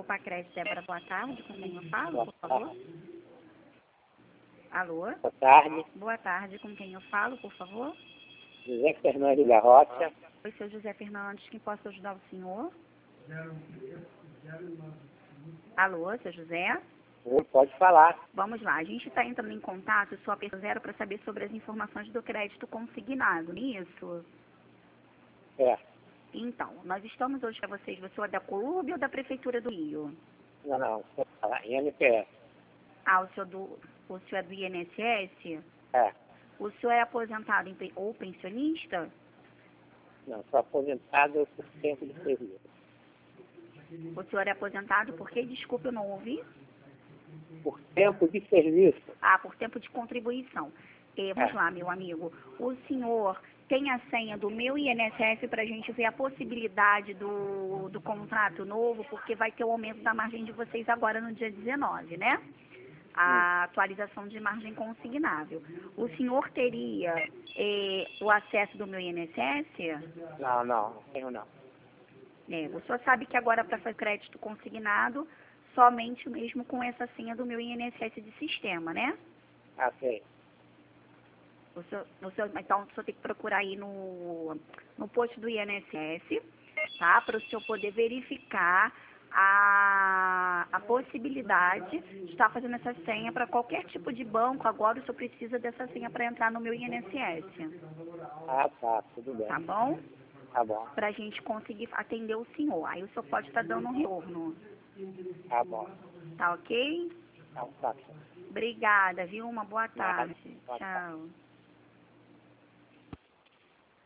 Pacred, Débora, boa tarde. Com quem eu falo, Boa por favor? tarde. Alô? Boa tarde. Boa tarde. Com quem eu falo, por favor? José Fernandes da Rocha. Oi, seu José Fernandes. Quem posso ajudar o senhor? Alô, seu José? Oi, pode falar. Vamos lá. A gente está entrando em contato, sua pessoa zero, para saber sobre as informações do crédito consignado, não é isso? É. Então, nós estamos hoje para vocês. Você é da Colurb ou da Prefeitura do Rio? Não, pode falar. INPS. Ah, o senhor é do INSS? É. O senhor é aposentado ou pensionista? Não, sou aposentado por tempo de serviço. O senhor é aposentado por quê? Desculpe, eu não ouvi. Por tempo de serviço. Ah, por tempo de contribuição. Vamos lá, meu amigo. O senhor tem a senha do meu INSS para a gente ver a possibilidade do contrato novo, porque vai ter o aumento da margem de vocês agora no dia 19, né? A atualização de margem consignável. O senhor teria o acesso do meu INSS? Não tenho não. O senhor sabe que agora para fazer crédito consignado, somente mesmo com essa senha do meu INSS de sistema, né? Sei. Então, o senhor tem que procurar aí no posto do INSS, tá? Para o senhor poder verificar a possibilidade de estar fazendo essa senha para qualquer tipo de banco. Agora, o senhor precisa dessa senha para entrar no meu INSS. Tá, tudo bem. Tá bom? Tá bom. Para a gente conseguir atender o senhor. Aí o senhor pode estar dando um retorno. Tá bom. Tá ok? Então, tá. Obrigada, viu? Uma boa Nada. tarde. Boa tarde. Tchau.